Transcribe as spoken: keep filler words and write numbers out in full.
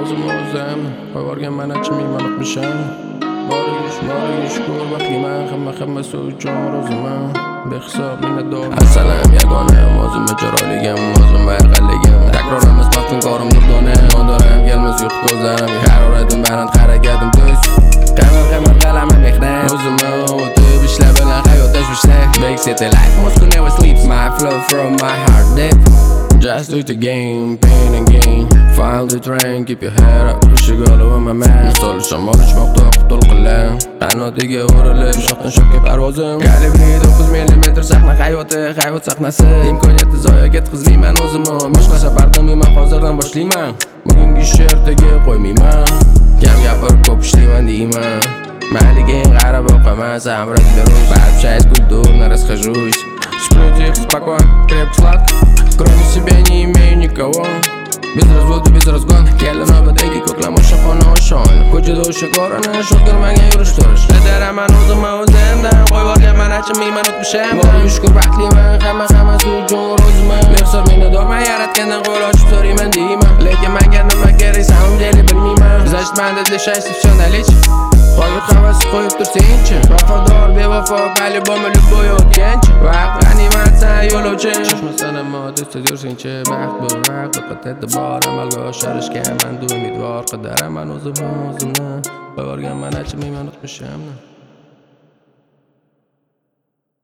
o'zim o'zim qo'yvorgan man achimiyman o'tmishim borish borish ko'r baxtliman hamma hammasi uchun roziman behisob minnatdor assalam yagonam o'zimga chiroyligim o'zim bayqalligim takrorlamas maftunkorim durdona yondiram kelmas uyqu ko'zlarim haroratim baland harakatim tez qamar qamar qalamim mehnat o'zimni o'tib ishlar bilan hayot tashvishlar big city life Moscow never sleeps my flow from my heart depth just do the game, pain and gain Follow the train, keep your head up Ishig olib my man Misol shamol uchmoqda qutul qilan Qanotiga o'rilib shoqdan shoqqa parvozim Kalibri to'qqiz millimetr sahna hayoti Hayot sahnasi Imkoniyatni zoya ketkazmayman o'zimni Boshqa safardamayman hozirdan boshlayman Bugungi ish ertaga qo'ymayman Kam gapirib ko'p ishlayman deyman Mayliga qarab o'qaman Samrat beruz Пообщаюсь культурно, расхожусь Сплю тихо, спокойно, крепко, сладко Кроме себя не имею никого Без развода, без разгона Keldi navbatdagi ko'klam o'sha xona o'sha oyna Ko'chada o'sha ko'rinish o'zgarmagan yurish turish Qaytaraman o'zimni o'zimdan Qo'yvorganman achimiyman o'tmishimdan Borish ko'r baxtliman hamma hammasi uchun roziman Behisob minnatdorman yaratgandan qo'l ochib so'rayman deyman Lekin menga nima kerak samim deyli bilmayman Значит manda счастье все наличие Hozir havas qo'yib tursangchi Vafodor bevafo по-любому любой o'tganchi Vaqt g'animat san yo'lovchi Shoshmasan ammo tezda yursangchi Baxt bu vaqt diqqatda bor amalga oshirishga man umidvor qidaraman o'zimni o'zimni Qo'yvorganman achimiyman o'tmishimni